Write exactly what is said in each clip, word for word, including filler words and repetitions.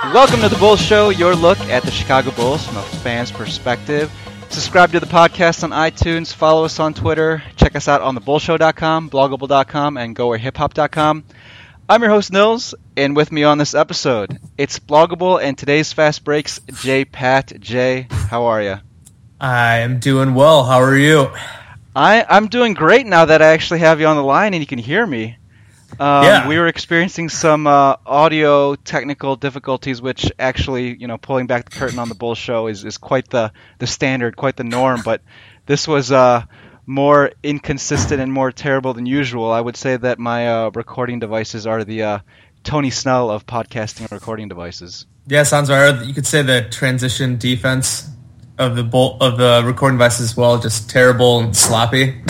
Welcome to the Bulls Show, your look at the Chicago Bulls from a fan's perspective. Subscribe to the podcast on iTunes, follow us on Twitter, check us out on the bull show dot com, bloggable dot com, and go where hip hop dot com. I'm your host, Nils, and with me on this episode, it's Bloggable and today's Fast Breaks, Jay Pat. Jay, how are you? I am doing well. How are you? I, I'm doing great now that I actually have you on the line and you can hear me. Um, yeah. We were experiencing some uh, audio technical difficulties, which actually, you know, pulling back the curtain on the Bulls Show is, is quite the, the standard, quite the norm. But this was uh, more inconsistent and more terrible than usual. I would say that my uh, recording devices are the uh, Tony Snell of podcasting recording devices. Yeah, sounds right. You could say the transition defense of the bull, of the recording devices as well, just terrible and sloppy.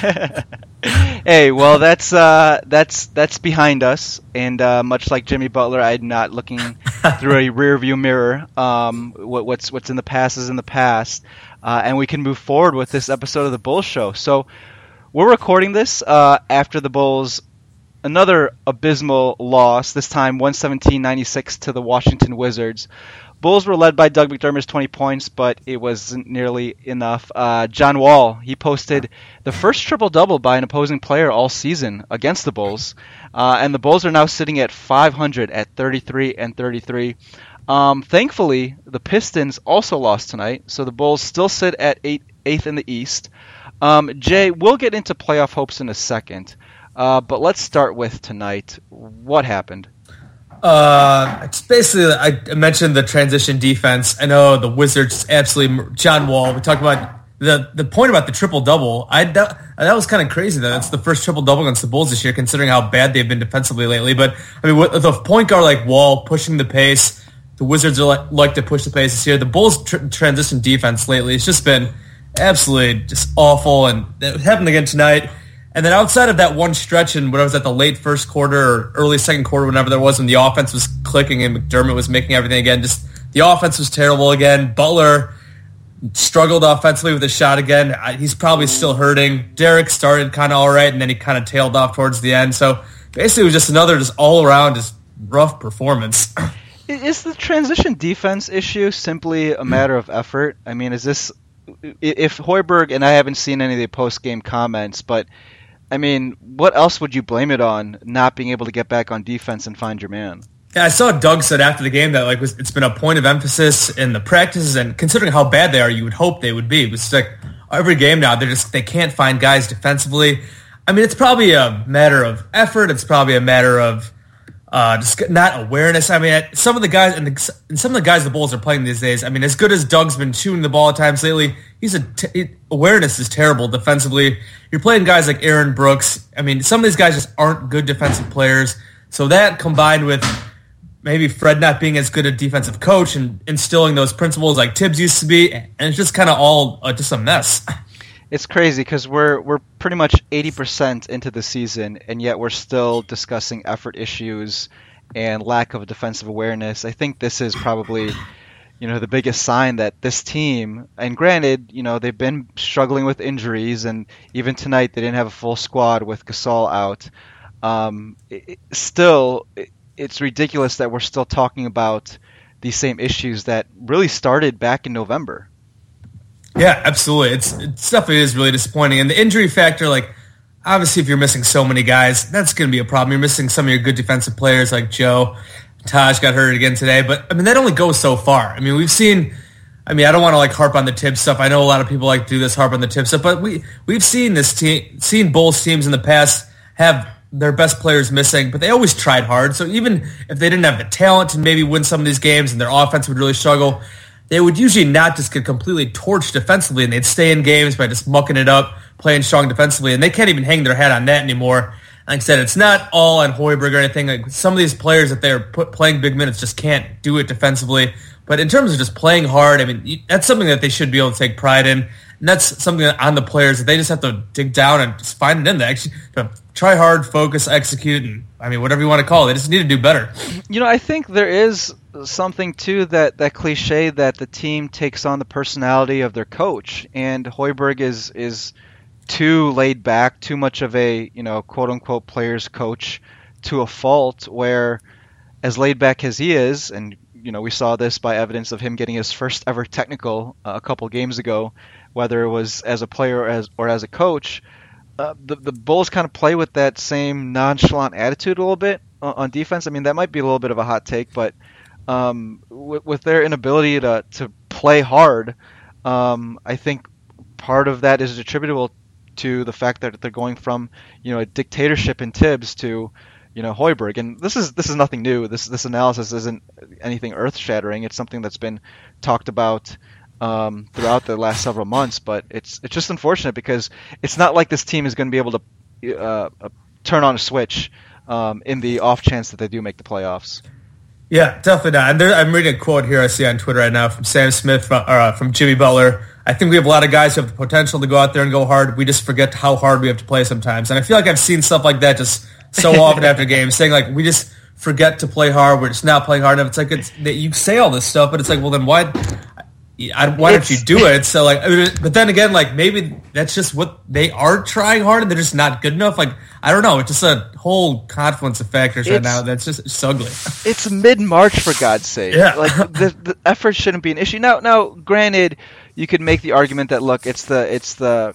Hey, well, that's uh, that's that's behind us, and uh, much like Jimmy Butler, I'm not looking through a rearview mirror. Um, what, what's what's in the past is in the past, uh, and we can move forward with this episode of the Bulls Show. So, we're recording this uh, after the Bulls' another abysmal loss. This time, one seventeen ninety-six to the Washington Wizards. Bulls were led by Doug McDermott's twenty points, but it wasn't nearly enough. Uh, John Wall, he posted the first triple-double by an opposing player all season against the Bulls, uh, and the Bulls are now sitting at five hundred at thirty-three and thirty-three. Um, thankfully, the Pistons also lost tonight, so the Bulls still sit at eight, eighth in the East. Um, Jay, we'll get into playoff hopes in a second, uh, but let's start with tonight. What happened? Uh, it's basically, I mentioned the transition defense. I know the Wizards absolutely, John Wall, we talked about the the point about the triple-double. I That, that was kind of crazy that that's the first triple-double against the Bulls this year, considering how bad they've been defensively lately. But, I mean, with the point guard like Wall pushing the pace, the Wizards are like, like to push the pace this year. The Bulls' tr- transition defense lately has just been absolutely just awful, and it happened again tonight. And then outside of that one stretch, and when I was at the late first quarter or early second quarter, whenever there was, when the offense was clicking and McDermott was making everything again, just the offense was terrible again. Butler struggled offensively with a shot again. He's probably still hurting. Derek started kind of all right, and then he kind of tailed off towards the end. So basically it was just another just all-around just rough performance. Is the transition defense issue simply a matter of effort? I mean, is this – if Hoiberg – and I haven't seen any of the post-game comments, but – I mean, what else would you blame it on, not being able to get back on defense and find your man? Yeah, I saw Doug said after the game that like was, it's been a point of emphasis in the practices, and considering how bad they are, you would hope they would be. It's like every game now, they're just they can't find guys defensively. I mean, it's probably a matter of effort. It's probably a matter of uh, just not awareness. I mean, some of the guys and, the, and some of the guys the Bulls are playing these days. I mean, as good as Doug's been shooting the ball at times lately, he's a t- awareness is terrible defensively. You're playing guys like Aaron Brooks. I mean, some of these guys just aren't good defensive players. So that combined with maybe Fred not being as good a defensive coach and instilling those principles like Tibbs used to be, and it's just kind of all uh, just a mess. It's crazy because we're we're pretty much eighty percent into the season, and yet we're still discussing effort issues and lack of defensive awareness. I think this is probably, you know, the biggest sign that this team, and granted, you know, they've been struggling with injuries, and even tonight they didn't have a full squad with Gasol out. Um, it, still, it, it's ridiculous that we're still talking about these same issues that really started back in November. Yeah, absolutely. It's it definitely is really disappointing. And the injury factor, like, obviously if you're missing so many guys, that's going to be a problem. You're missing some of your good defensive players like Joe. Taj got hurt again today. But, I mean, that only goes so far. I mean, we've seen – I mean, I don't want to, like, harp on the Tibbs stuff. I know a lot of people like to do this, harp on the Tibbs stuff. But we, we've seen this team – seen Bulls teams in the past have their best players missing, but they always tried hard. So even if they didn't have the talent to maybe win some of these games and their offense would really struggle – they would usually not just get completely torched defensively, and they'd stay in games by just mucking it up, playing strong defensively, and they can't even hang their hat on that anymore. Like I said, it's not all on Hoiberg or anything. Like some of these players that they're put, playing big minutes just can't do it defensively. But in terms of just playing hard, I mean, that's something that they should be able to take pride in. And that's something on the players that they just have to dig down and just find it in there. Actually, try hard, focus, execute, and I mean, whatever you want to call it. They just need to do better. You know, I think there is something to that, that cliche that the team takes on the personality of their coach. And Hoiberg is is too laid back, too much of a, you know, quote unquote player's coach to a fault, where as laid back as he is, and you know, we saw this by evidence of him getting his first ever technical uh, a couple games ago, whether it was as a player or as, or as a coach. Uh, the, the Bulls kind of play with that same nonchalant attitude a little bit on, on defense. I mean, that might be a little bit of a hot take, but um, with, with their inability to, to play hard, um, I think part of that is attributable to the fact that they're going from, you know, a dictatorship in Tibbs to, you know, Hoiberg. And this is this is nothing new. This this analysis isn't anything earth-shattering. It's something that's been talked about Um, throughout the last several months, but it's it's just unfortunate because it's not like this team is going to be able to uh, uh, turn on a switch um, in the off chance that they do make the playoffs. Yeah, definitely not. And there, I'm reading a quote here I see on Twitter right now from Sam Smith, from, uh, from Jimmy Butler. I think we have a lot of guys who have the potential to go out there and go hard. We just forget how hard we have to play sometimes. And I feel like I've seen stuff like that just so often after games, saying like we just forget to play hard. We're just not playing hard enough. It's like it's, that you say all this stuff, but it's like, well, then why? I, why don't you do it? So like, but then again, like maybe that's just what they are trying hard, and they're just not good enough. Like I don't know. It's just a whole confluence of factors right it's, now. That's just it's ugly. It's mid-March, for God's sake. Yeah. Like the, the effort shouldn't be an issue. Now, now, granted, you could make the argument that look, it's the it's the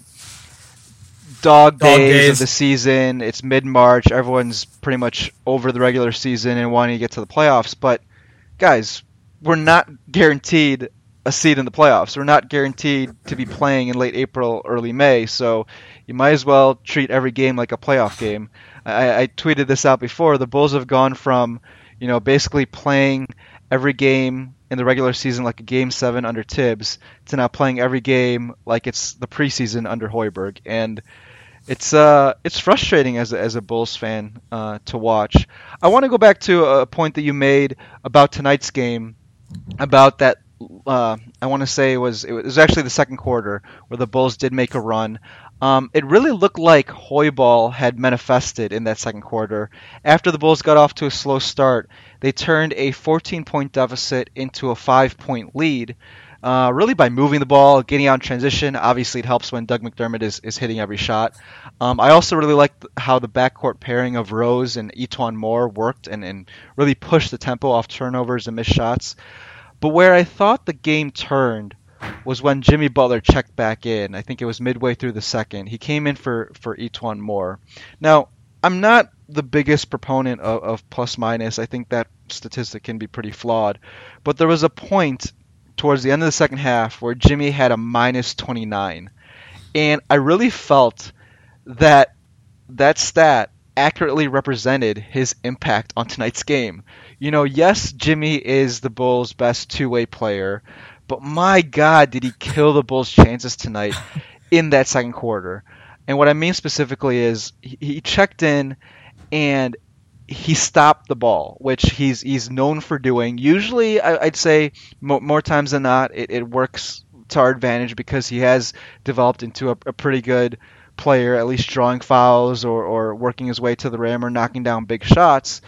dog, dog days, days of the season. It's mid-March. Everyone's pretty much over the regular season and wanting to get to the playoffs. But guys, we're not guaranteed a seed in the playoffs. We're not guaranteed to be playing in late April, early May, so you might as well treat every game like a playoff game. I, I tweeted this out before. The Bulls have gone from, you know, basically playing every game in the regular season like a game seven under Tibbs to now playing every game like it's the preseason under Hoiberg, and it's uh it's frustrating as a, as a Bulls fan uh, to watch. I want to go back to a point that you made about tonight's game, about that. Uh, I want to say it was it was actually the second quarter where the Bulls did make a run. Um, it really looked like Hoiberg had manifested in that second quarter. After the Bulls got off to a slow start, they turned a fourteen-point deficit into a five-point lead, uh, really by moving the ball, getting out in transition. Obviously, it helps when Doug McDermott is, is hitting every shot. Um, I also really liked how the backcourt pairing of Rose and E'Twaun Moore worked and, and really pushed the tempo off turnovers and missed shots. But where I thought the game turned was when Jimmy Butler checked back in. I think it was midway through the second. He came in for, for E'Twaun Moore. Now, I'm not the biggest proponent of, of plus-minus. I think that statistic can be pretty flawed. But there was a point towards the end of the second half where Jimmy had a minus twenty-nine. And I really felt that that stat accurately represented his impact on tonight's game. You know, yes, Jimmy is the Bulls' best two-way player, but my God, did he kill the Bulls' chances tonight in that second quarter. And what I mean specifically is he, he checked in and he stopped the ball, which he's he's known for doing. Usually, I, I'd say mo- more times than not, it, it works to our advantage because he has developed into a, a pretty good player, at least drawing fouls or, or working his way to the rim or knocking down big shots.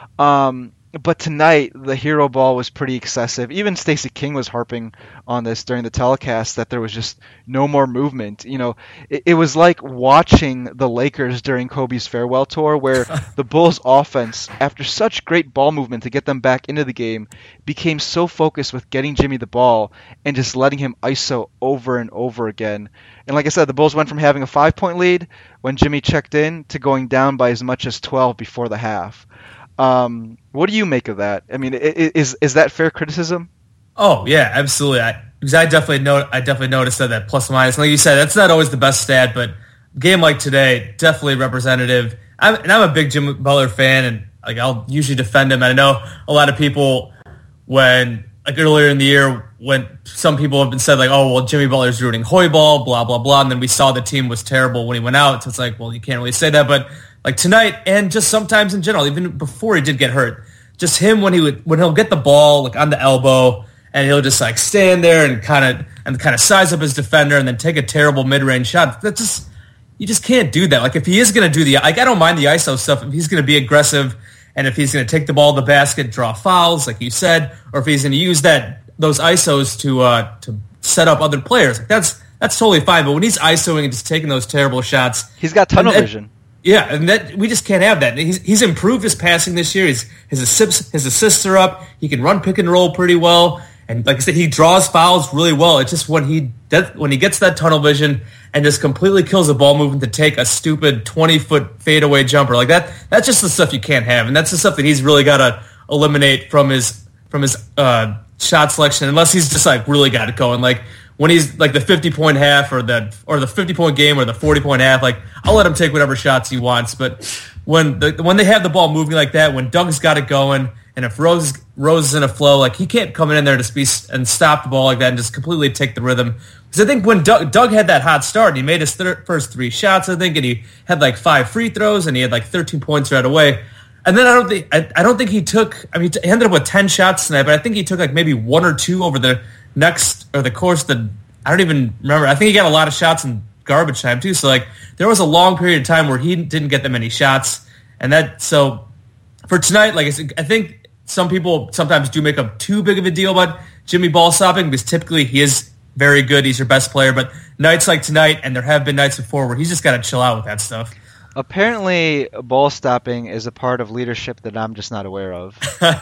Um, but tonight, the hero ball was pretty excessive. Even Stacey King was harping on this during the telecast that there was just no more movement. You know, it, it was like watching the Lakers during Kobe's farewell tour, where the Bulls' offense, after such great ball movement to get them back into the game, became so focused with getting Jimmy the ball and just letting him I S O over and over again. And like I said, the Bulls went from having a five-point lead when Jimmy checked in to going down by as much as twelve before the half. Um, what do you make of that? I mean, is is that fair criticism? Oh yeah, absolutely. I, because I definitely know, I definitely noticed that that plus minus. Like you said, that's not always the best stat, but a game like today, definitely representative. I'm, and I'm a big Jimmy Butler fan, and like I'll usually defend him. And I know a lot of people when like earlier in the year when some people have been said like, oh well, Jimmy Butler's rooting Hoiberg, blah blah blah, and then we saw the team was terrible when he went out. So it's like, well, you can't really say that, but. Like tonight, and just sometimes in general, even before he did get hurt, just him when he would when he'll get the ball like on the elbow, and he'll just like stand there and kind of and kind of size up his defender, and then take a terrible mid range shot. That just you just can't do that. Like if he is going to do the like, I don't mind the I S O stuff if he's going to be aggressive, and if he's going to take the ball to the basket, draw fouls, like you said, or if he's going to use that those I S Os to uh, to set up other players, like that's that's totally fine. But when he's ISOing and just taking those terrible shots, he's got tunnel and, and, vision. Yeah, and that we just can't have that. He's, he's improved his passing this year. He's, his assists his assists are up. He can run pick and roll pretty well, and like I said, he draws fouls really well. It's just when he does, when he gets that tunnel vision and just completely kills the ball movement to take a stupid twenty foot fadeaway jumper like that. That's just the stuff you can't have, and that's the stuff that he's really got to eliminate from his from his uh, shot selection, unless he's just like really got it going. Like when he's like the fifty point half or the or the fifty point game or the forty point half, like I'll let him take whatever shots he wants. But when the when they have the ball moving like that, when Doug's got it going, and if Rose Rose is in a flow, like he can't come in there to be and stop the ball like that and just completely take the rhythm. Because I think when Doug, Doug had that hot start, and he made his thir- first three shots, I think, and he had like five free throws, and he had like thirteen points right away. And then I don't think I, I don't think he took. I mean, he ended up with ten shots tonight, but I think he took like maybe one or two over the next or the course. The I don't even remember. I think he got a lot of shots in garbage time too. So like there was a long period of time where he didn't get that many shots, and that so for tonight, like I said, I think some people sometimes do make up too big of a deal about Jimmy ball stopping because typically he is very good. He's your best player, but nights like tonight, and there have been nights before where he's just got to chill out with that stuff. Apparently, ball stopping is a part of leadership that I'm just not aware of.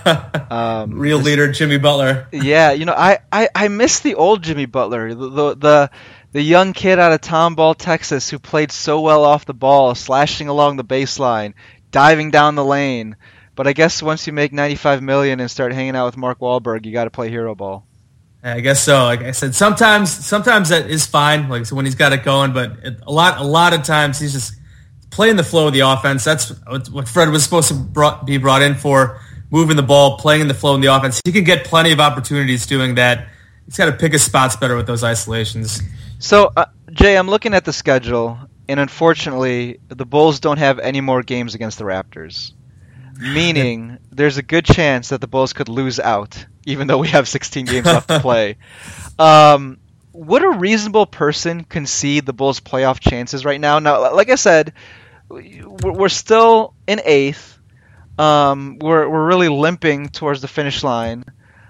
Um, Real leader, Jimmy Butler. Yeah, you know, I, I, I miss the old Jimmy Butler, the, the the the young kid out of Tomball, Texas, who played so well off the ball, slashing along the baseline, diving down the lane. But I guess once you make ninety-five million dollars and start hanging out with Mark Wahlberg, you got to play hero ball. I guess so. Like I said, sometimes sometimes that is fine. Like so when he's got it going, but it, a lot a lot of times he's just playing the flow of the offense. That's what Fred was supposed to brought, be brought in for, moving the ball, playing in the flow in the offense. He can get plenty of opportunities doing that. He's got to pick his spots better with those isolations. So, uh, Jay, I'm looking at the schedule, and unfortunately, the Bulls don't have any more games against the Raptors, meaning there's a good chance that the Bulls could lose out, even though we have sixteen games left to play. Um, would a reasonable person concede the Bulls' playoff chances right now? Now, like I said, we're still in eighth. Um, we're we're really limping towards the finish line.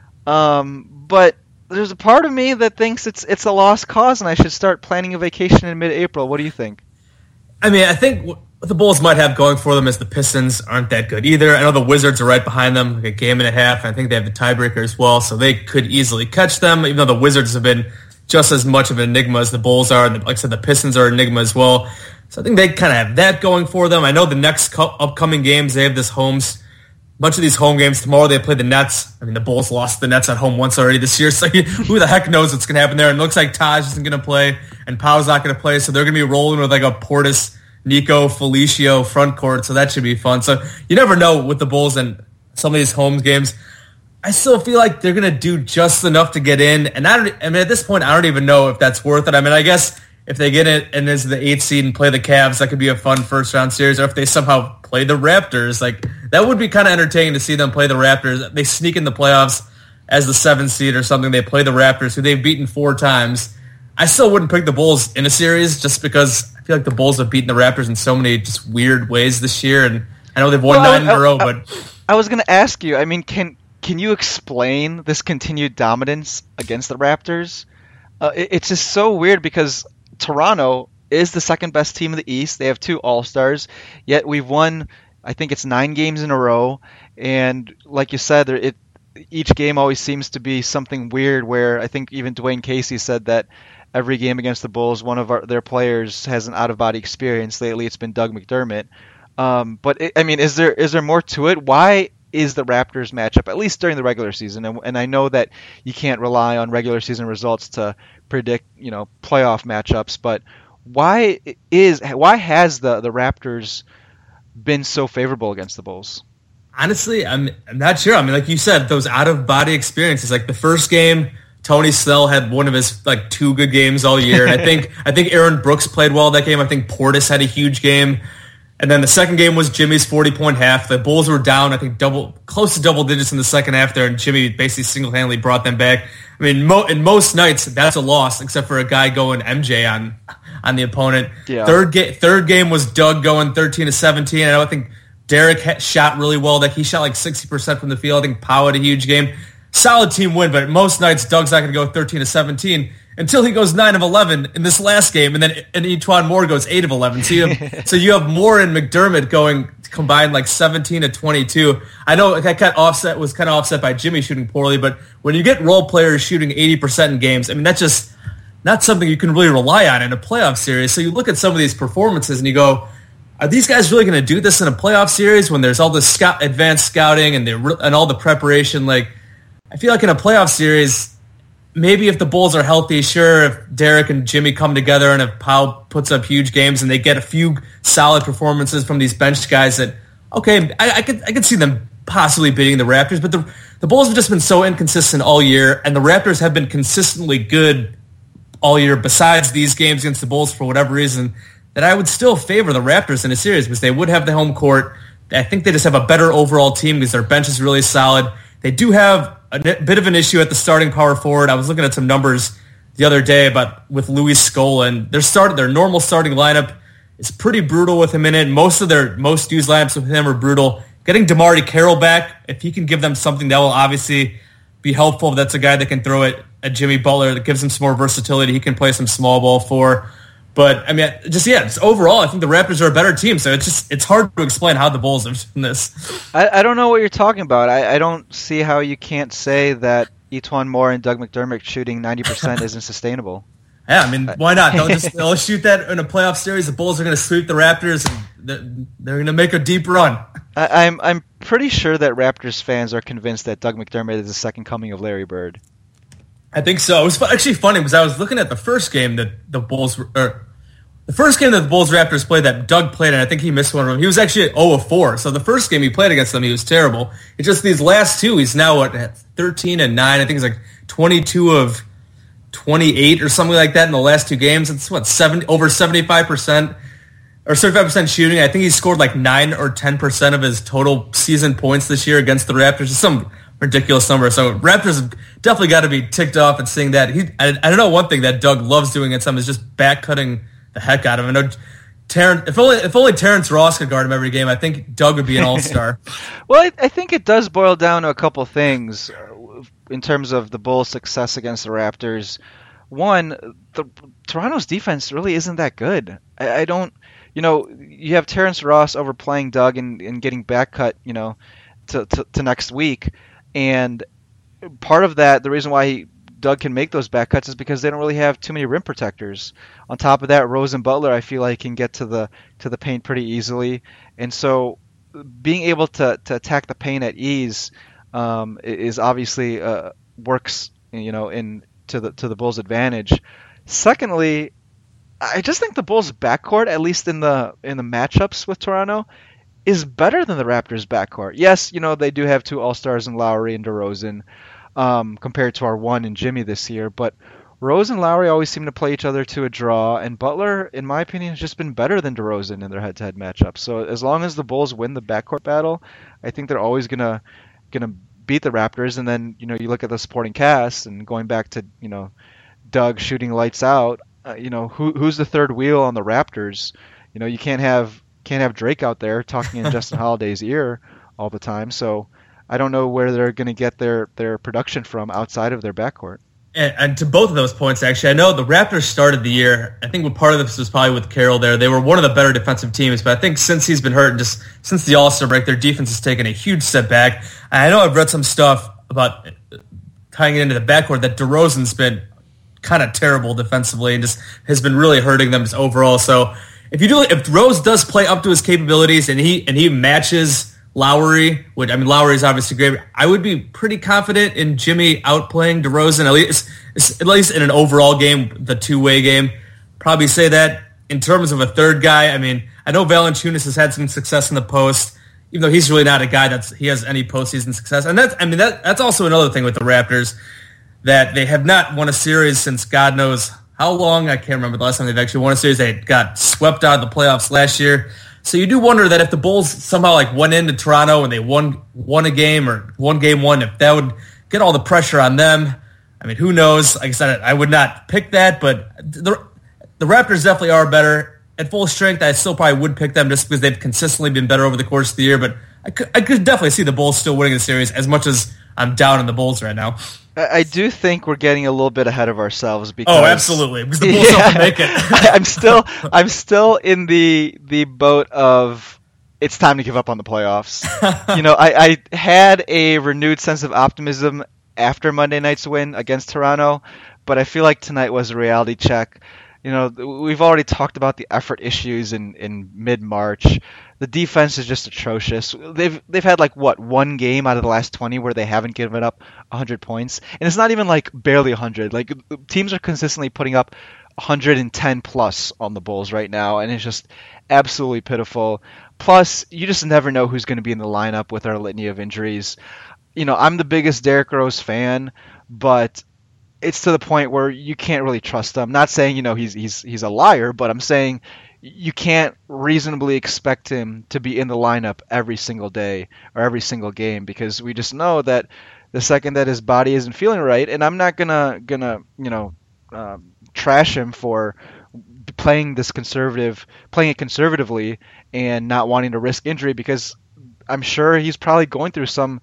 Um, but there's a part of me that thinks it's it's a lost cause, and I should start planning a vacation in mid-April. What do you think? I mean, I think what the Bulls might have going for them is the Pistons aren't that good either. I know the Wizards are right behind them, like a game and a half. And I think they have the tiebreaker as well, so they could easily catch them, even though the Wizards have been just as much of an enigma as the Bulls are. And like I said, the Pistons are an enigma as well. So I think they kind of have that going for them. I know the next co- upcoming games, they have this homes, bunch of these home games. Tomorrow they play the Nets. I mean, the Bulls lost the Nets at home once already this year, so who the heck knows what's going to happen there. And it looks like Taj isn't going to play, and Powell's not going to play, so they're going to be rolling with like a Portis, Nico, Felicio front court, so that should be fun. So you never know with the Bulls and some of these home games. I still feel like they're going to do just enough to get in, and I don't. I mean, at this point, I don't even know if that's worth it. I mean, I guess if they get it and is the eighth seed and play the Cavs, that could be a fun first round series. Or if they somehow play the Raptors, like that would be kind of entertaining to see them play the Raptors. They sneak in the playoffs as the seventh seed or something. They play the Raptors, who they've beaten four times. I still wouldn't pick the Bulls in a series just because I feel like the Bulls have beaten the Raptors in so many just weird ways this year, and I know they've won well, nine I, in a row. I, But I was going to ask you. I mean, can can you explain this continued dominance against the Raptors? Uh, it, it's just so weird because Toronto is the second best team in the East. They have two All-Stars, yet we've won, I think it's nine games in a row. And like you said, it each game always seems to be something weird where I think even Dwayne Casey said that every game against the Bulls, one of our, their players has an out-of-body experience. Lately, it's been Doug McDermott. Um, but, it, I mean, is there is there more to it? Why is the Raptors matchup, at least during the regular season? And, and I know that you can't rely on regular season results to predict, you know, playoff matchups, but why is why has the, the Raptors been so favorable against the Bulls? Honestly, I'm, I'm not sure. I mean, like you said, those out-of-body experiences, like the first game, Tony Snell had one of his like two good games all year. And I think I think Aaron Brooks played well that game. I think Portis had a huge game. And then the second game was Jimmy's forty-point half. The Bulls were down, I think, double close to double digits in the second half there, and Jimmy basically single-handedly brought them back. I mean, mo- in most nights, that's a loss, except for a guy going M J on on the opponent. Yeah. Third, ga- third game was Doug going thirteen to seventeen. And I think Derek ha- shot really well. Like he shot like sixty percent from the field. I think Powell had a huge game. Solid team win, but most nights Doug's not going to go thirteen to seventeen. until he goes nine of eleven in this last game, and then and E'Twaun Moore goes eight of eleven. So you have, so you have Moore and McDermott going combined like seventeen to twenty-two. I know that kind of offset was kind of offset by Jimmy shooting poorly, but when you get role players shooting eighty percent in games, I mean, that's just not something you can really rely on in a playoff series. So you look at some of these performances and you go, are these guys really going to do this in a playoff series when there's all this scout, advanced scouting and the and all the preparation? Like, I feel like in a playoff series, maybe if the Bulls are healthy, sure, if Derek and Jimmy come together and if Powell puts up huge games and they get a few solid performances from these bench guys, that okay, I, I could I could see them possibly beating the Raptors. But the the Bulls have just been so inconsistent all year, and the Raptors have been consistently good all year. Besides these games against the Bulls, for whatever reason, that I would still favor the Raptors in a series because they would have the home court. I think they just have a better overall team because their bench is really solid. They do have a bit of an issue at the starting power forward. I was looking at some numbers the other day about with Louis Scola, and their start, their normal starting lineup is pretty brutal with him in it. Most of their most used lineups with him are brutal. Getting DeMarre Carroll back, if he can give them something, that will obviously be helpful. That's a guy that can throw it at Jimmy Butler that gives him some more versatility. He can play some small ball for. But, I mean, just, yeah, just overall, I think the Raptors are a better team. So it's just, it's hard to explain how the Bulls have done this. I, I don't know what you're talking about. I, I don't see how you can't say that E'Twaun Moore and Doug McDermott shooting ninety percent isn't sustainable. Yeah, I mean, why not? They'll just they'll shoot that in a playoff series. The Bulls are going to sweep the Raptors, and they're, they're going to make a deep run. I, I'm I'm pretty sure that Raptors fans are convinced that Doug McDermott is the second coming of Larry Bird. I think so. It was actually funny because I was looking at the first game that the Bulls, or the first game that the Bulls Raptors played that Doug played, and I think he missed one of them. He was actually at oh of four. So the first game he played against them, he was terrible. It's just these last two, he's now at thirteen and nine. I think he's like twenty-two of twenty-eight or something like that in the last two games. It's what, seven over seventy-five percent or seventy-five percent shooting. I think he scored like nine or ten percent of his total season points this year against the Raptors. It's some ridiculous number. So Raptors have definitely got to be ticked off at seeing that. He, I, I don't know, one thing that Doug loves doing at some is just back cutting the heck out of him. I know Terrence, if only if only Terrence Ross could guard him every game, I think Doug would be an all-star. Well, I, I think it does boil down to a couple things in terms of the Bulls' success against the Raptors. One, the Toronto's defense really isn't that good. I, I don't, you know, you have Terrence Ross overplaying Doug and, and getting back cut, you know, to, to, to next week. And part of that, the reason why he, Doug can make those back cuts is because they don't really have too many rim protectors. On top of that, Rose and Butler, I feel like, can get to the to the paint pretty easily. And so being able to, to attack the paint at ease um, is obviously uh, works, you know, in to the to the Bulls' advantage. Secondly, I just think the Bulls' backcourt, at least in the in the matchups with Toronto, is better than the Raptors' backcourt. Yes, you know, they do have two All-Stars in Lowry and DeRozan um, compared to our one and Jimmy this year, but Rose and Lowry always seem to play each other to a draw, and Butler, in my opinion, has just been better than DeRozan in their head-to-head matchups. So as long as the Bulls win the backcourt battle, I think they're always gonna gonna beat the Raptors. And then, you know, you look at the supporting cast, and going back to, you know, Doug shooting lights out, uh, you know, who who's the third wheel on the Raptors? You know, you can't have can't have Drake out there talking in Justin Holiday's ear all the time. So I don't know where they're going to get their, their production from outside of their backcourt. And, and to both of those points, actually, I know the Raptors started the year, I think part of this was probably with Carroll there. They were one of the better defensive teams, but I think since he's been hurt and just since the All-Star break, their defense has taken a huge step back. I know I've read some stuff about tying it into the backcourt that DeRozan's been kind of terrible defensively and just has been really hurting them just overall. So if you do, if Rose does play up to his capabilities and he and he matches Lowry, which I mean Lowry is obviously great, I would be pretty confident in Jimmy outplaying DeRozan at least at least in an overall game, the two-way game. Probably say that. In terms of a third guy, I mean, I know Valanciunas has had some success in the post, even though he's really not a guy that's he has any postseason success. And that's I mean that that's also another thing with the Raptors, that they have not won a series since God knows how long. I can't remember the last time they've actually won a series. They got swept out of the playoffs last year. So you do wonder that if the Bulls somehow like went into Toronto and they won won a game or won game one, if that would get all the pressure on them. I mean, who knows? Like I said, I would not pick that, but the the Raptors definitely are better. At full strength, I still probably would pick them just because they've consistently been better over the course of the year, but I could, I could definitely see the Bulls still winning the series as much as I'm down in the Bulls right now. I do think we're getting a little bit ahead of ourselves because oh, absolutely, because the Bulls yeah, don't make it. I'm still, I'm still in the the boat of it's time to give up on the playoffs. you know, I, I had a renewed sense of optimism after Monday night's win against Toronto, but I feel like tonight was a reality check. You know, we've already talked about the effort issues in, in mid-March. The defense is just atrocious. They've they've had like what one game out of the last twenty where they haven't given up one hundred points, and it's not even like barely one hundred. Like teams are consistently putting up one hundred ten plus on the Bulls right now, and it's just absolutely pitiful. Plus, you just never know who's going to be in the lineup with our litany of injuries. You know, I'm the biggest Derrick Rose fan, but it's to the point where you can't really trust him. Not saying, you know, he's he's he's a liar, but I'm saying you can't reasonably expect him to be in the lineup every single day or every single game, because we just know that the second that his body isn't feeling right, and I'm not gonna gonna you know uh, trash him for playing this conservative, playing it conservatively and not wanting to risk injury, because I'm sure he's probably going through some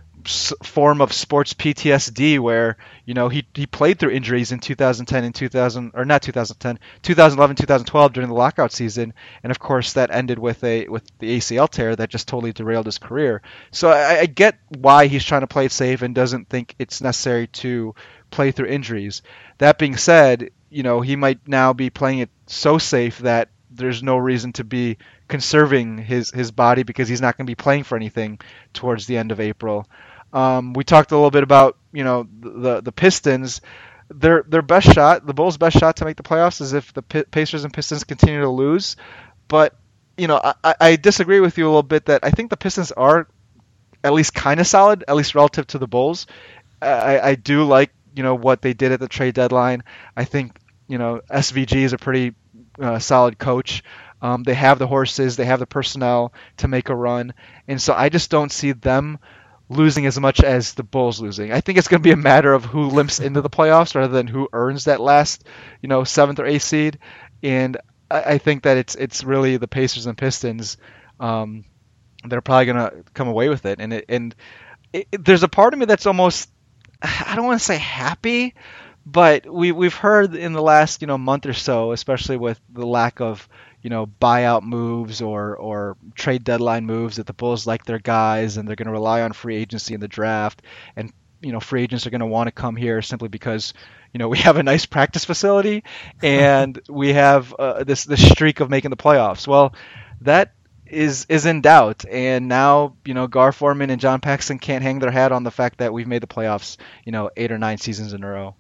form of sports P T S D where, you know, he he played through injuries in two thousand ten and two thousand, or not two thousand ten, two thousand eleven, two thousand twelve during the lockout season, and of course that ended with a with the A C L tear that just totally derailed his career. So I, I get why he's trying to play it safe and doesn't think it's necessary to play through injuries. That being said, you know, he might now be playing it so safe that there's no reason to be conserving his his body, because he's not going to be playing for anything towards the end of April. Um, we talked a little bit about, you know, the the Pistons. Their their best shot, the Bulls' best shot to make the playoffs is if the P- Pacers and Pistons continue to lose. But, you know, I, I disagree with you a little bit that I think the Pistons are at least kind of solid, at least relative to the Bulls. I, I do like, you know, what they did at the trade deadline. I think, you know, S V G is a pretty uh, solid coach. Um, they have the horses, they have the personnel to make a run. And so I just don't see them losing as much as the Bulls losing. I think it's going to be a matter of who limps into the playoffs rather than who earns that last, you know, seventh or eighth seed. And I, I think that it's it's really the Pacers and Pistons um, that are probably going to come away with it. And it, and it, it, there's a part of me that's almost, I don't want to say happy, but we we've heard in the last, you know, month or so, especially with the lack of, you know, buyout moves or, or trade deadline moves, that the Bulls like their guys and they're going to rely on free agency in the draft. And, you know, free agents are going to want to come here simply because, you know, we have a nice practice facility and we have uh, this, this streak of making the playoffs. Well, that is, is in doubt. And now, you know, Gar Forman and John Paxson can't hang their hat on the fact that we've made the playoffs, you know, eight or nine seasons in a row.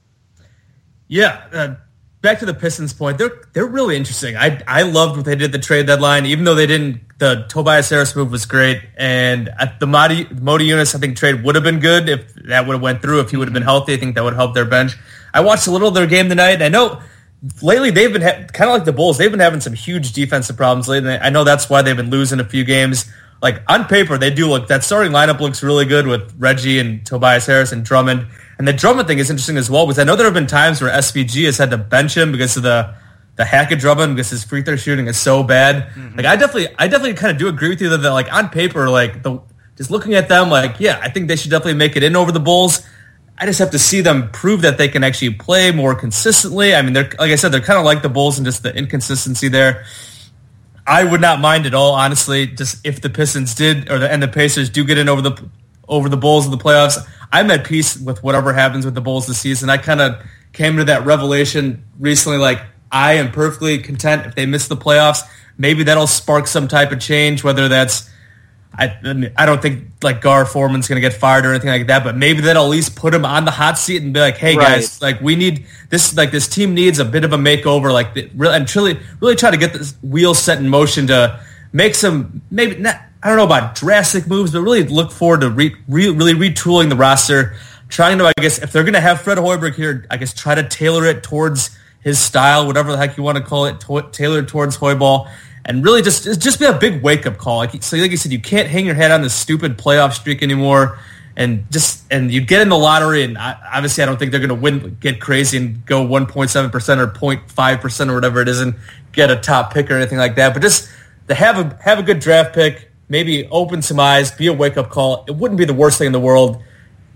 Yeah. Uh- Back to the Pistons point, they're they're really interesting. I I loved what they did at the trade deadline, even though they didn't. The Tobias Harris move was great, and at the Modi Modi Yunus I think trade would have been good if that would have went through. If he would have been healthy, I think that would have helped their bench. I watched a little of their game tonight. And I know lately they've been ha- kind of like the Bulls. They've been having some huge defensive problems lately. I know that's why they've been losing a few games. Like on paper, they do look, that starting lineup looks really good with Reggie and Tobias Harris and Drummond. And the Drummond thing is interesting as well, because I know there have been times where S V G has had to bench him because of the the hack of Drummond, because his free throw shooting is so bad. Mm-hmm. Like I definitely, I definitely kind of do agree with you that, that like on paper, like the just looking at them, like yeah, I think they should definitely make it in over the Bulls. I just have to see them prove that they can actually play more consistently. I mean, they're like I said, they're kind of like the Bulls and just the inconsistency there. I would not mind at all, honestly, just if the Pistons did or the and the Pacers do get in over the over the Bulls in the playoffs. I'm at peace with whatever happens with the Bulls this season. I kind of came to that revelation recently, like I am perfectly content if they miss the playoffs. Maybe that'll spark some type of change, whether that's, I, I, mean, I don't think like Gar Forman's going to get fired or anything like that, but maybe that'll at least put him on the hot seat and be like, hey right. guys, like we need this, like this team needs a bit of a makeover, like and really, really try to get this wheel set in motion to make some, maybe not, I don't know about drastic moves, but really look forward to re, re, really retooling the roster. Trying to, I guess, if they're going to have Fred Hoiberg here, I guess try to tailor it towards his style, whatever the heck you want to call it, to, tailored towards Hoiberg, and really just just be a big wake-up call. Like, so like you said, you can't hang your head on this stupid playoff streak anymore, and just and you get in the lottery, and I, obviously I don't think they're going to win, get crazy and go one point seven percent or zero point five percent or whatever it is and get a top pick or anything like that, but just to have a have a good draft pick, maybe open some eyes, be a wake-up call. It wouldn't be the worst thing in the world.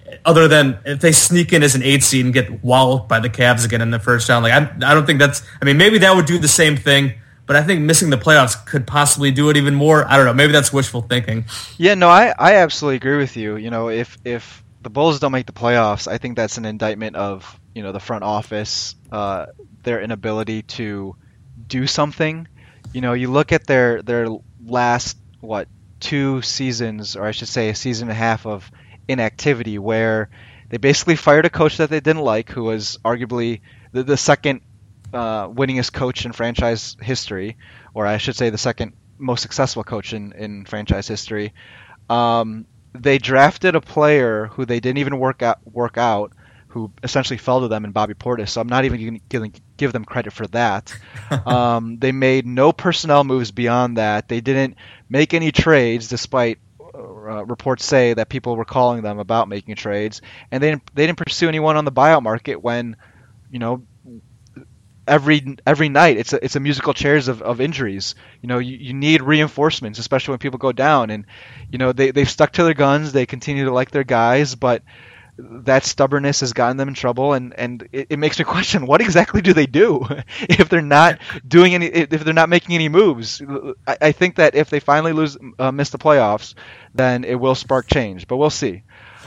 other than if they sneak in as an eight seed and get walloped by the Cavs again in the first round. Like I, I don't think that's. I mean, maybe that would do the same thing, but I think missing the playoffs could possibly do it even more. I don't know. Maybe that's wishful thinking. Yeah, no, I, I absolutely agree with you. You know, if if the Bulls don't make the playoffs, I think that's an indictment of, you know, the front office, uh, their inability to do something. You know, you look at their their last what two seasons, or I should say, a season and a half of inactivity, where they basically fired a coach that they didn't like, who was arguably the, the second uh, winningest coach in franchise history, or I should say the second most successful coach in, in franchise history. Um, they drafted a player who they didn't even work out, work out, who essentially fell to them in Bobby Portis. So I'm not even going to give them credit for that. um, they made no personnel moves beyond that. They didn't make any trades, despite Uh, reports say that people were calling them about making trades, and they didn't, they didn't pursue anyone on the buyout market when, you know, every every night it's a, it's a musical chairs of, of injuries. You know, you, you need reinforcements, especially when people go down, and you know they they've stuck to their guns. They continue to like their guys, but that stubbornness has gotten them in trouble, and, and it, it makes me question, what exactly do they do if they're not doing any, if they're not making any moves? I, I think that if they finally lose, uh, miss the playoffs, then it will spark change, but we'll see.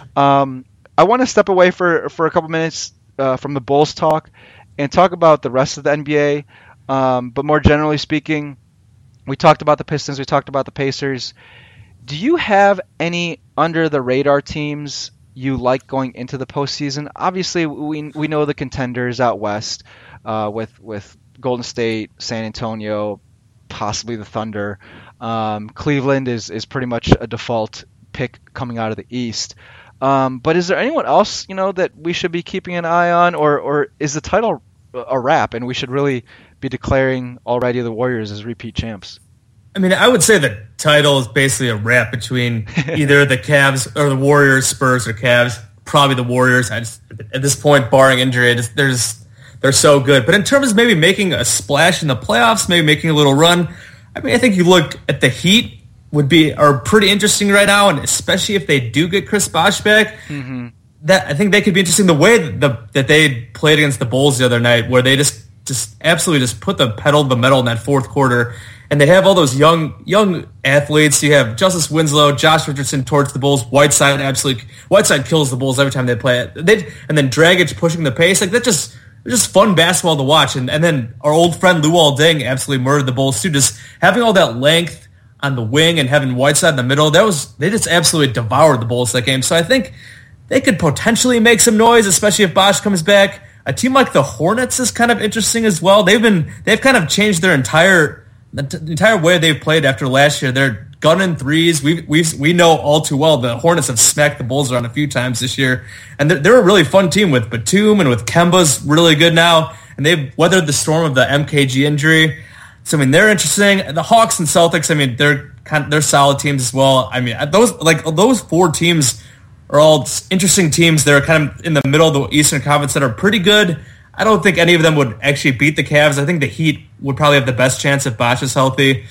Um, I want to step away for, for a couple minutes uh, from the Bulls talk and talk about the rest of the N B A. Um, but more generally speaking, we talked about the Pistons, we talked about the Pacers. Do you have any under the radar teams you like going into the postseason? Obviously, we we know the contenders out west, uh, with with Golden State, San Antonio, possibly the Thunder. Um, Cleveland is is pretty much a default pick coming out of the East. Um, but is there anyone else, you know, that we should be keeping an eye on, or or is the title a wrap and we should really be declaring already the Warriors as repeat champs? I mean, I would say the title is basically a wrap between either the Cavs or the Warriors, Spurs or Cavs. Probably the Warriors. I just, at this point, barring injury, just, they're just, they're so good. But in terms of maybe making a splash in the playoffs, maybe making a little run, I mean, I think you look at the Heat would be are pretty interesting right now, and especially if they do get Chris Bosh back. Mm-hmm. That I think they could be interesting. The way that, the, that they played against the Bulls the other night, where they just just absolutely just put the pedal to the metal in that fourth quarter. And they have all those young young athletes. You have Justice Winslow, Josh Richardson towards the Bulls. Whiteside absolutely Whiteside kills the Bulls every time they play it. They and then Dragic pushing the pace. Like that just just fun basketball to watch. And and then our old friend Luol Deng absolutely murdered the Bulls too. Just having all that length on the wing and having Whiteside in the middle. That was they just absolutely devoured the Bulls that game. So I think they could potentially make some noise, especially if Bosh comes back. A team like the Hornets is kind of interesting as well. They've been they've kind of changed their entire The, t- the entire way they've played after last year. They're gunning threes. We we we know all too well the Hornets have smacked the Bulls around a few times this year, and they're, they're a really fun team with Batum and with Kemba's really good now, and they've weathered the storm of the M K G injury. So I mean, they're interesting. The Hawks and Celtics, I mean, they're kind of, they're solid teams as well. I mean, those like those four teams are all interesting teams. They're kind of in the middle of the Eastern Conference that are pretty good. I don't think any of them would actually beat the Cavs. I think the Heat would probably have the best chance if Bosh is healthy.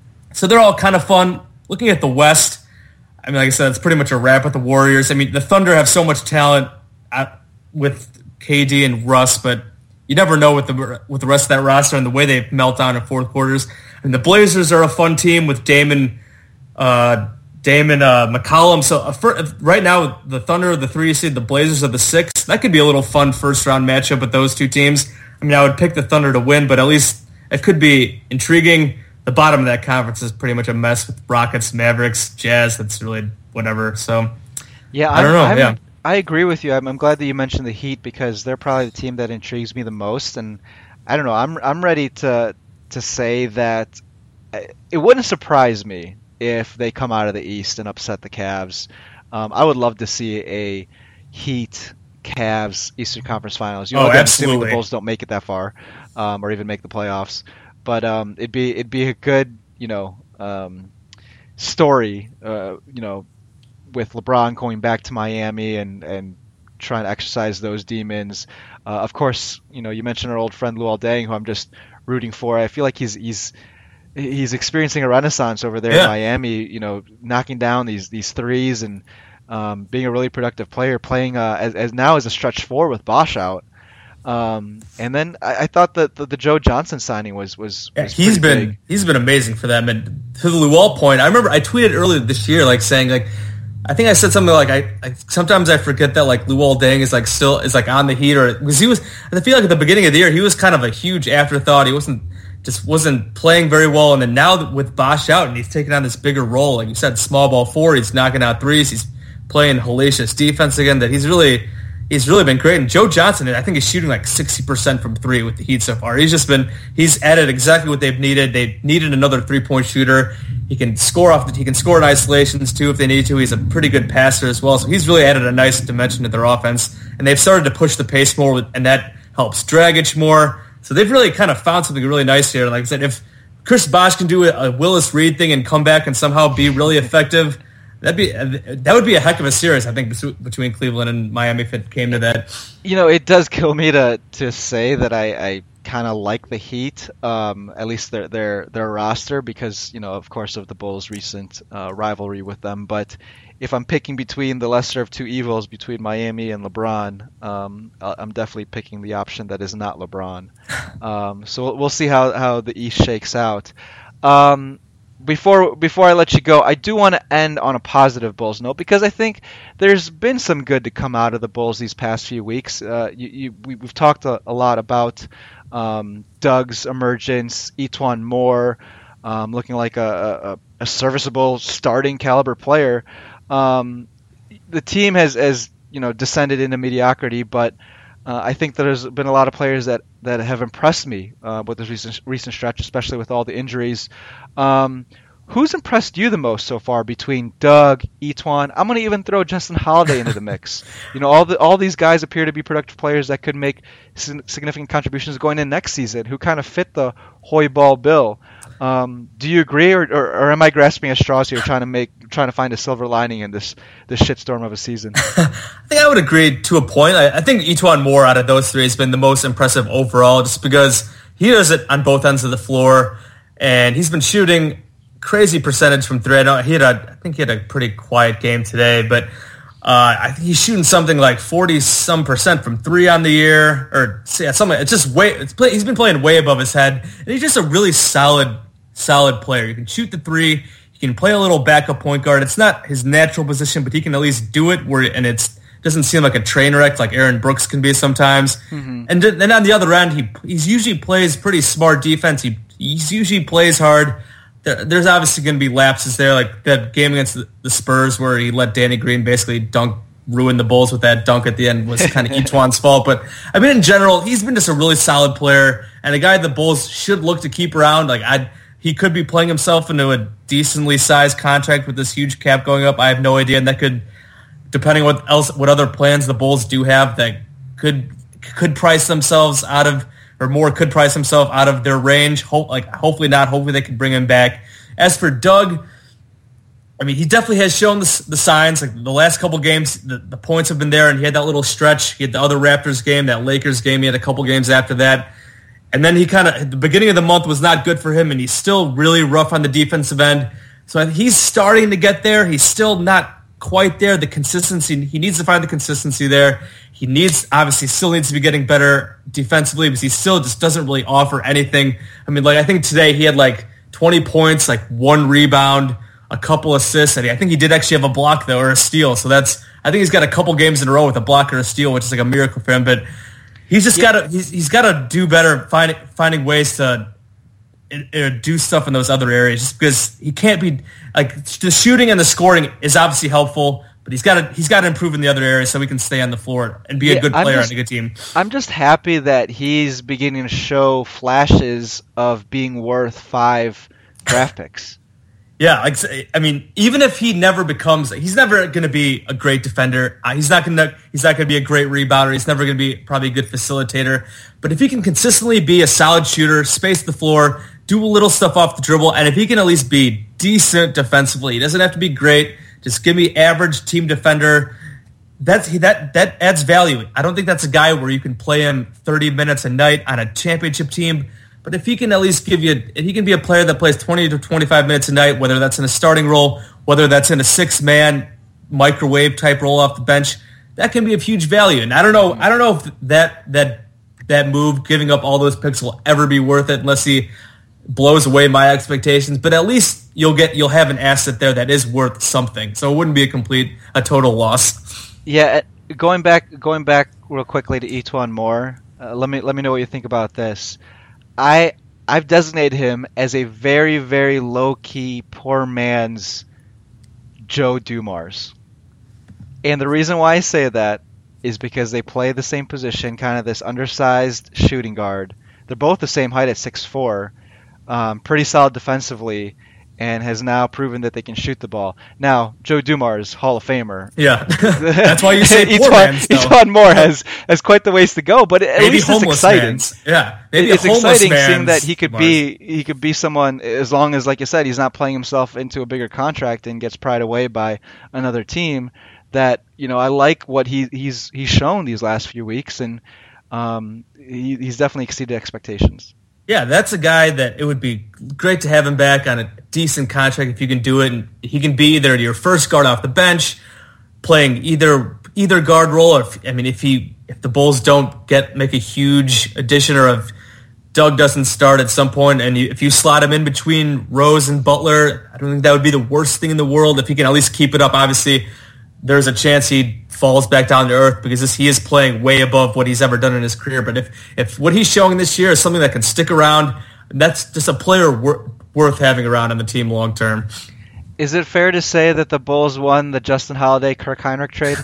So they're all kind of fun. Looking at the West, I mean, like I said, it's pretty much a wrap with the Warriors. I mean, the Thunder have so much talent with K D and Russ, but you never know with the with the rest of that roster and the way they melt down in fourth quarters. And the Blazers are a fun team with Damon uh, Damon uh, McCollum. So uh, for, right now, the Thunder are the three seed, the Blazers are the six. That could be a little fun first-round matchup with those two teams. I mean, I would pick the Thunder to win, but at least it could be intriguing. The bottom of that conference is pretty much a mess with Rockets, Mavericks, Jazz. That's really whatever. So, yeah, I don't know. I'm, yeah. I agree with you. I'm, I'm glad that you mentioned the Heat because they're probably the team that intrigues me the most. And I don't know. I'm I'm ready to to say that it wouldn't surprise me if they come out of the East and upset the Cavs. Um, I would love to see a Heat Cavs Eastern Conference Finals. You know, oh, again, absolutely. assuming the Bulls don't make it that far, um, or even make the playoffs. But um, it'd be it'd be a good you know um, story. Uh, you know, with LeBron going back to Miami and and trying to exercise those demons. Uh, of course, you know you mentioned our old friend Luol Deng, who I'm just rooting for. I feel like he's he's he's experiencing a renaissance over there yeah. in Miami, you know, knocking down these these threes and um, being a really productive player, playing uh, as, as now as a stretch four with Bosch out. Um, and then I, I thought that the, the Joe Johnson signing was was, yeah, was he's been big. he's been amazing for them. And to the Luol point, I remember I tweeted earlier this year, like saying like I think I said something like I, I sometimes I forget that like Luol Deng is like still is like on the Heat, or because he was I feel like at the beginning of the year he was kind of a huge afterthought. He wasn't just wasn't playing very well, and then now with Bosch out and he's taking on this bigger role, like you said, small ball four, he's knocking out threes, he's playing hellacious defense again. That he's really he's really been great. And Joe Johnson, I think, he's shooting like sixty percent from three with the Heat so far. He's just been he's added exactly what they've needed. They needed another three point shooter. He can score off. The, he can score in isolations too if they need to. He's a pretty good passer as well. So he's really added a nice dimension to their offense. And they've started to push the pace more, with, and that helps Dragic more. So they've really kind of found something really nice here. Like I said, if Chris Bosh can do a, a Willis Reed thing and come back and somehow be really effective, that'd be that would be a heck of a series, I think, between Cleveland and Miami if it came to that. You know, it does kill me to to say that I. I kind of like the Heat, um, at least their their their roster, because, you know, of course, of the Bulls' recent uh, rivalry with them. But if I'm picking between the lesser of two evils, between Miami and LeBron, um, I'm definitely picking the option that is not LeBron. Um, so we'll see how, how the East shakes out. Um, Before before I let you go, I do want to end on a positive Bulls note, because I think there's been some good to come out of the Bulls these past few weeks. Uh, you, you, we, we've talked a, a lot about um, Doug's emergence, E'Twaun Moore um, looking like a, a, a serviceable starting caliber player. Um, the team has, has you know descended into mediocrity, but Uh, I think there's been a lot of players that, that have impressed me uh, with this recent recent stretch, especially with all the injuries. Um, who's impressed you the most so far between Doug, E'Twaun? I'm going to even throw Justin Holiday into the mix. You know, all the all these guys appear to be productive players that could make significant contributions going in next season, who kind of fit the Hoy Ball bill. Um, do you agree, or, or, or am I grasping at straws here, trying to make trying to find a silver lining in this this shitstorm of a season? I think I would agree to a point. I, I think E'Twaun Moore out of those three has been the most impressive overall, just because he does it on both ends of the floor, and he's been shooting crazy percentage from three. I know he had a, I think he had a pretty quiet game today, but uh, I think he's shooting something like forty some percent from three on the year, or yeah, something. It's just way. It's play, he's been playing way above his head, and he's just a really solid. solid player. You can shoot the three. He can play a little backup point guard. It's not his natural position, but he can at least do it where, and it doesn't seem like a train wreck like Aaron Brooks can be sometimes. Mm-hmm. And then on the other end, he he's usually plays pretty smart defense. He he's usually plays hard. There, there's obviously going to be lapses there, like that game against the, the Spurs where he let Danny Green basically dunk, ruin the Bulls with that dunk at the end was kind of E'Twaun's fault. But I mean, in general, he's been just a really solid player and a guy the Bulls should look to keep around. Like I'd. He could be playing himself into a decently sized contract with this huge cap going up. I have no idea, and that could, depending on what else, what other plans the Bulls do have, that could could price themselves out of, or more could price himself out of their range. Hope, like hopefully not. Hopefully they can bring him back. As for Doug, I mean, he definitely has shown the, the signs. Like the last couple games, the, the points have been there, and he had that little stretch. He had the other Raptors game, that Lakers game. He had a couple games after that. And then he kind of, the beginning of the month was not good for him, and he's still really rough on the defensive end. So he's starting to get there. He's still not quite there. The consistency, he needs to find the consistency there. He needs, obviously, still needs to be getting better defensively, because he still just doesn't really offer anything. I mean, like, I think today he had like twenty points, like one rebound, a couple assists. And I think he did actually have a block, though, or a steal. So that's, I think he's got a couple games in a row with a block or a steal, which is like a miracle for him. But He's just yeah. got to he's, he's got to do better finding finding ways to uh, do stuff in those other areas, just because he can't be like the shooting and the scoring is obviously helpful, but he's got to he's got to improve in the other areas so he can stay on the floor and be yeah, a good player just, on a good team. I'm just happy that he's beginning to show flashes of being worth five draft picks. Yeah, like, I mean, even if he never becomes, he's never going to be a great defender. Uh, he's not going to, he's not going to be a great rebounder. He's never going to be probably a good facilitator. But if he can consistently be a solid shooter, space the floor, do a little stuff off the dribble, and if he can at least be decent defensively, he doesn't have to be great. Just give me average team defender. That's that that adds value. I don't think that's a guy where you can play him thirty minutes a night on a championship team. But if he can at least give you, if he can be a player that plays twenty to twenty-five minutes a night, whether that's in a starting role, whether that's in a six-man microwave type role off the bench, that can be of huge value. And I don't know, I don't know if that that that move, giving up all those picks, will ever be worth it unless he blows away my expectations. But at least you'll get you'll have an asset there that is worth something. So it wouldn't be a complete a total loss. Yeah, going back going back real quickly to E'Twaun Moore. Uh, let me let me know what you think about this. I I've designated him as a very very low key poor man's Joe Dumars. And the reason why I say that is because they play the same position, kind of this undersized shooting guard. They're both the same height at six foot four, um, pretty solid defensively, and has now proven that they can shoot the ball. Now, Joe Dumars, Hall of Famer. Yeah, that's why you say poor E'Twaun, man's. E'Twaun Moore has, has quite the ways to go, but at maybe least it's exciting. Man's. Yeah, maybe it's a exciting man's seeing that he could Mars. be he could be someone, as long as, like you said, he's not playing himself into a bigger contract and gets pried away by another team. That, you know, I like what he he's he's shown these last few weeks, and um, he, he's definitely exceeded expectations. Yeah, that's a guy that it would be great to have him back on a decent contract if you can do it. And he can be either your first guard off the bench, playing either either guard role. Or if, I mean, if he if the Bulls don't get make a huge addition, or if Doug doesn't start at some point, and you, if you slot him in between Rose and Butler, I don't think that would be the worst thing in the world if he can at least keep it up. Obviously, there's a chance he falls back down to earth because this, he is playing way above what he's ever done in his career. But if, if what he's showing this year is something that can stick around, that's just a player wor- worth having around on the team long term. Is it fair to say that the Bulls won the Justin Holiday Kirk Hinrich trade?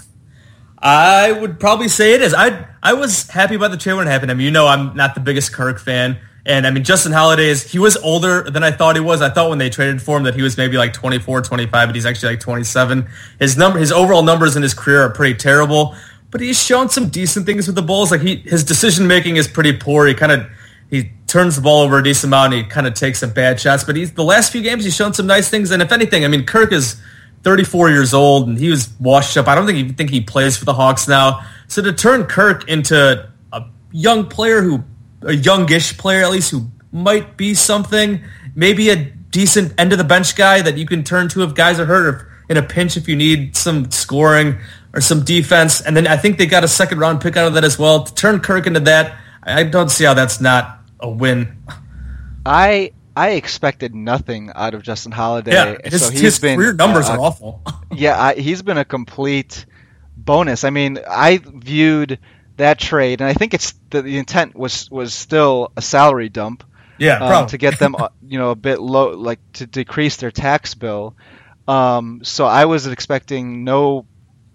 I would probably say it is. I I was happy about the trade when it happened. I mean, you know, I'm not the biggest Kirk fan. And, I mean, Justin Holiday, is he was older than I thought he was. I thought when they traded for him that he was maybe like twenty-four, twenty-five, but he's actually like twenty-seven. His number, his overall numbers in his career are pretty terrible, but he's shown some decent things with the Bulls. Like he, his decision-making is pretty poor. He kind of he turns the ball over a decent amount, and he kind of takes some bad shots. But he's the last few games, he's shown some nice things. And if anything, I mean, Kirk is thirty-four years old, and he was washed up. I don't think he think he plays for the Hawks now. So to turn Kirk into a young player who a youngish player at least who might be something, maybe a decent end-of-the-bench guy that you can turn to if guys are hurt, or in a pinch if you need some scoring or some defense. And then I think they got a second-round pick out of that as well. To turn Kirk into that, I don't see how that's not a win. I I expected nothing out of Justin Holiday. Yeah, his, so he's his been, career numbers uh, are awful. Yeah, I, he's been a complete bonus. I mean, I viewed that trade, and I think it's the, the intent was was still a salary dump. Yeah, um, to get them, you know, a bit low, like to decrease their tax bill. Um, so I was expecting no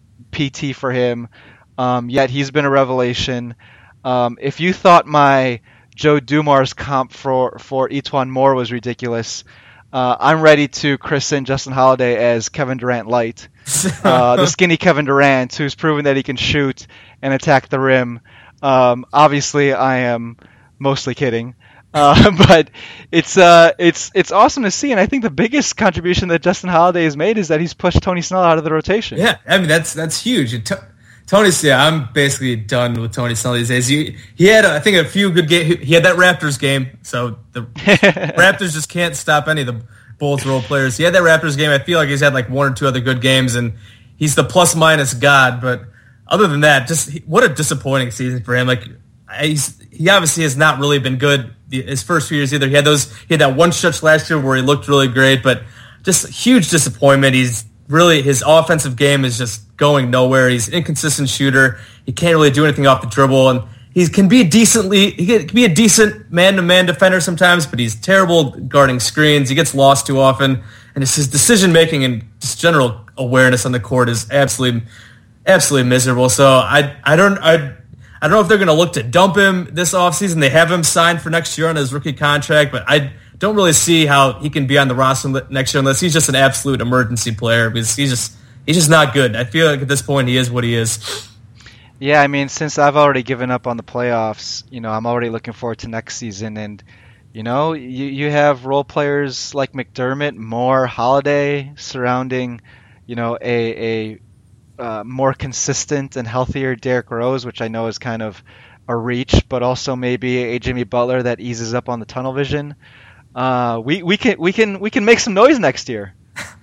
P T for him. Um, yet he's been a revelation. Um, if you thought my Joe Dumars comp for for E'Twaun Moore was ridiculous, uh, I'm ready to christen Justin Holiday as Kevin Durant light. Uh, the skinny Kevin Durant, who's proven that he can shoot and attack the rim. Um, obviously, I am mostly kidding, uh, but it's uh, it's it's awesome to see. And I think the biggest contribution that Justin Holiday has made is that he's pushed Tony Snell out of the rotation. Yeah, I mean that's that's huge. T- Tony, yeah, I'm basically done with Tony Snell these days. He he had I think a few good games. He had that Raptors game, so the Raptors just can't stop any of the Bulls role players. He had that Raptors game. I feel like he's had like one or two other good games, and he's the plus minus god. But other than that, just what a disappointing season for him. Like he's, he obviously has not really been good his first few years either. He had those he had that one stretch last year where he looked really great, but just huge disappointment. He's really his offensive game is just going nowhere. He's an inconsistent shooter. He can't really do anything off the dribble, and he can be decently he can be a decent man-to-man defender sometimes, but he's terrible guarding screens. He gets lost too often, and it's his decision making and just general awareness on the court is absolutely absolutely miserable. So I I don't I I don't know if they're going to look to dump him this offseason. They have him signed for next year on his rookie contract, but I don't really see how he can be on the roster next year unless he's just an absolute emergency player, because he's just he's just not good. I feel like at this point he is what he is. Yeah, I mean, since I've already given up on the playoffs, you know, I'm already looking forward to next season. And, you know, you, you have role players like McDermott, Moore, Holiday surrounding, you know, a, a uh, more consistent and healthier Derrick Rose, which I know is kind of a reach, but also maybe a Jimmy Butler that eases up on the tunnel vision. Uh, we, we can we can we can make some noise next year.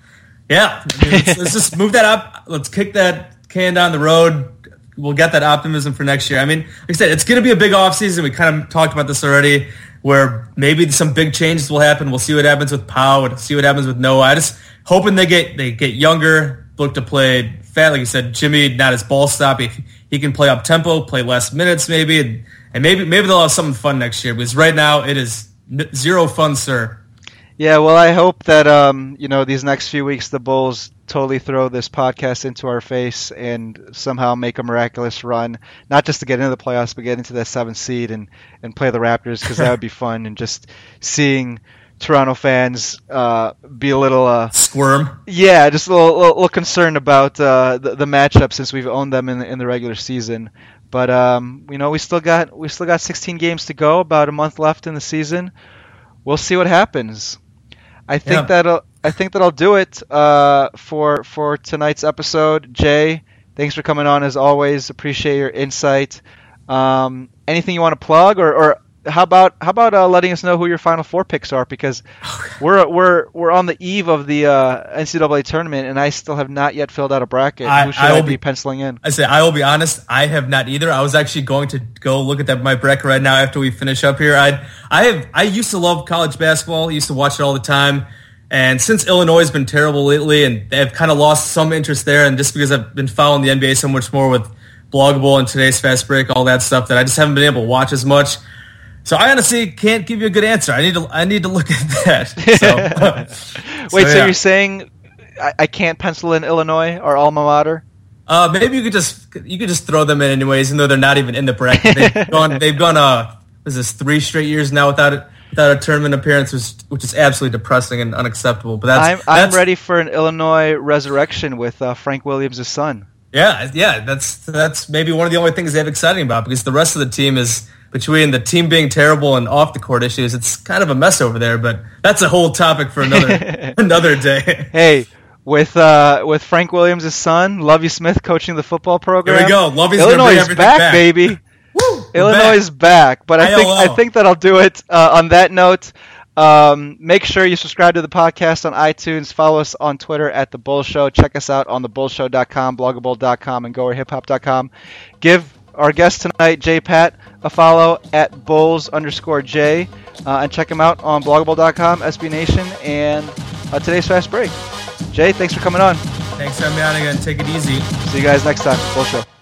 Yeah, let's, let's just move that up. Let's kick that can down the road. We'll get that optimism for next year. I mean, like I said, it's going to be a big offseason. We kind of talked about this already, where maybe some big changes will happen. We'll see what happens with Pau. We'll see what happens with Noah. I just hoping they get they get younger, look to play fat. Like you said, Jimmy, not his ball stop. He, he can play up tempo, play less minutes maybe, and, and maybe maybe they'll have something fun next year. Because right now it is zero fun, sir. Yeah, well, I hope that um, you know these next few weeks the Bulls totally throw this podcast into our face and somehow make a miraculous run, not just to get into the playoffs, but get into that seventh seed and, and play the Raptors, because that would be fun. And just seeing Toronto fans uh, be a little uh, squirm. Yeah, just a little, little, little concerned about uh, the, the matchup since we've owned them in the, in the regular season. But um, you know, we still got we still got sixteen games to go, about a month left in the season. We'll see what happens. I think yeah. that'll I think that'll do it uh, for for tonight's episode. Jay, thanks for coming on as always. Appreciate your insight. Um, anything you want to plug, or, or how about how about uh, letting us know who your Final Four picks are? Because we're we're we're on the eve of the uh, N C double A tournament, and I still have not yet filled out a bracket. I, who should I, I will be, be penciling in? I say I will be honest. I have not either. I was actually going to go look at that my bracket right now after we finish up here. I I have I used to love college basketball. I used to watch it all the time. And since Illinois has been terrible lately, and they've kind of lost some interest there, and just because I've been following the N B A so much more with Bloggable and Today's Fast Break, all that stuff, that I just haven't been able to watch as much. So I honestly can't give you a good answer. I need to I need to look at that. So, Wait, so, so yeah. you're saying I, I can't pencil in Illinois, our alma mater? Uh, maybe you could just you could just throw them in anyways, even though they're not even in the bracket. They've gone they've gone uh what is this three straight years now without it. Without a tournament appearance, which, which is absolutely depressing and unacceptable. But that's I'm, that's, I'm ready for an Illinois resurrection with uh, Frank Williams' son. Yeah, yeah, that's that's maybe one of the only things they have exciting about, because the rest of the team is, between the team being terrible and off the court issues, it's kind of a mess over there. But that's a whole topic for another another day. Hey, with uh, with Frank Williams' son, Lovie Smith coaching the football program. Here we go. Lovie's Illinois gonna bring is everything back, back, baby. Woo, Illinois back. is back. But I think I L O. I think that'll do it. Uh, on that note, um, make sure you subscribe to the podcast on iTunes. Follow us on Twitter at The Bull Show. Check us out on the bull show dot com, bloggable dot com, and go hip hop dot com. Give our guest tonight, Jay Pat, a follow at bulls underscore J, uh, and check him out on bloggable dot com, S B Nation, and uh, Today's Fast Break. Jay, thanks for coming on. Thanks for having me on again. Take it easy. See you guys next time. Bull Show.